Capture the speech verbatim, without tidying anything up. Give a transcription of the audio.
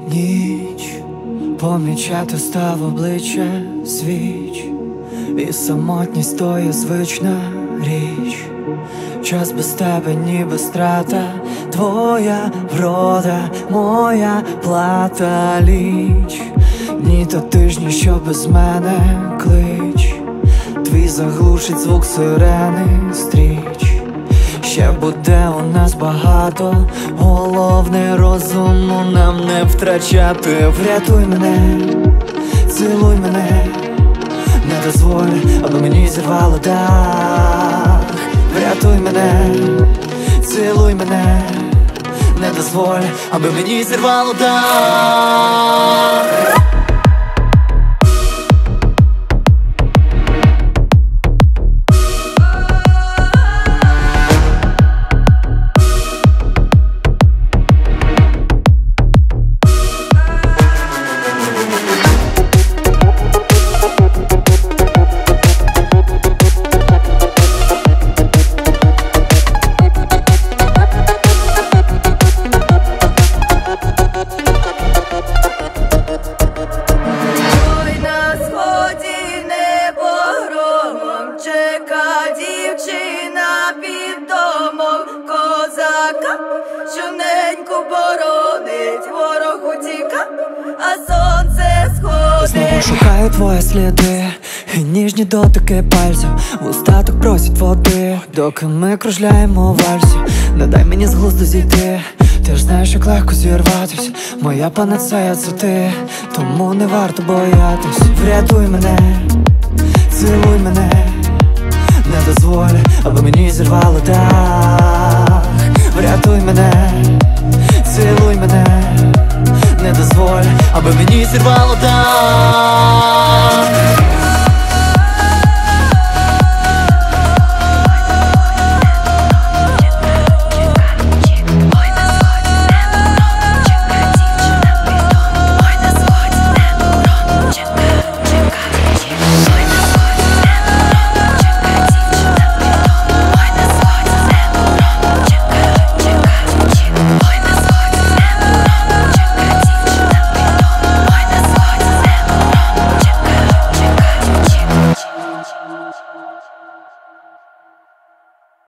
ніч, помічати став обличчя свіч, і самотність то є звична річ. Час без тебе ніби страта, твоя врода, моя плата ліч. Дні та тижні, що без мене клич, твій заглушить звук сирени стріч. Ще буде у нас багато, головне розуму нам не втрачати. Врятуй мене, цілуй мене, не дозволь, аби мені зірвало дах. Врятуй мене, цілуй мене, не дозволь, аби мені зірвало дах. Дівчина під домом козака, що неньку боронить, ворог утіка, а сонце сходить. Знову шукаю твої сліди і ніжні дотики пальців, в устаток просять води, доки ми кружляємо в вальсі. Не дай мені з глузду зійти, ти ж знаєш, як легко зірватись. Моя панацея це ти, тому не варто боятись. Врятуй мене, цілуй мене, не дозволь, аби мені зірвало дах. Врятуй мене, цілуй мене, не дозволь, аби мені зірвало дах.